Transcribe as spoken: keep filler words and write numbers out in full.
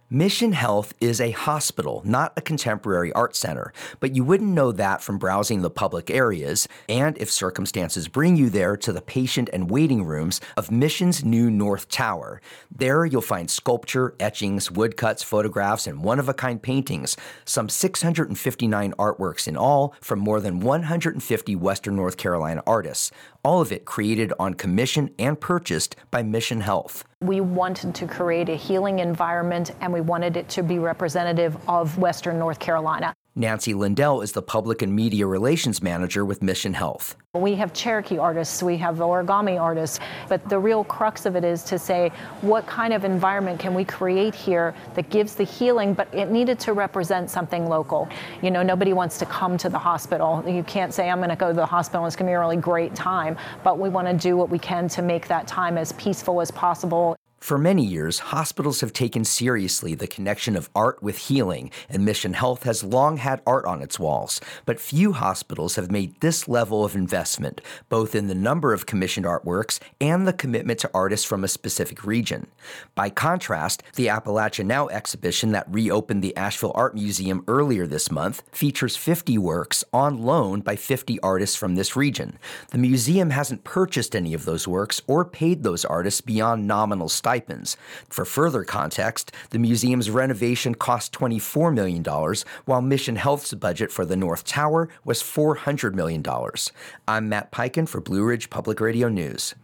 Mission Health is a hospital, not a contemporary art center, but you wouldn't know that from browsing the public areas, and if circumstances bring you there, to the patient and waiting rooms of Mission's new North Tower. There you'll find sculpture, etchings, woodcuts, photographs, and one-of-a-kind paintings, some six hundred fifty-nine artworks in all from more than one hundred fifty Western North Carolina artists, all of it created on commission and purchased by Mission Health. We wanted to create a healing environment, and we wanted it to be representative of Western North Carolina. Nancy Lindell is the Public and Media Relations Manager with Mission Health. We have Cherokee artists, we have origami artists, but the real crux of it is to say, what kind of environment can we create here that gives the healing, but it needed to represent something local. You know, nobody wants to come to the hospital. You can't say, I'm going to go to the hospital, it's going to be a really great time, but we want to do what we can to make that time as peaceful as possible. For many years, hospitals have taken seriously the connection of art with healing, and Mission Health has long had art on its walls. But few hospitals have made this level of investment, both in the number of commissioned artworks and the commitment to artists from a specific region. By contrast, the Appalachia Now exhibition that reopened the Asheville Art Museum earlier this month features fifty works on loan by fifty artists from this region. The museum hasn't purchased any of those works or paid those artists beyond nominal stipends. For further context, the museum's renovation cost twenty-four million dollars, while Mission Health's budget for the North Tower was four hundred million dollars. I'm Matt Peiken for Blue Ridge Public Radio News.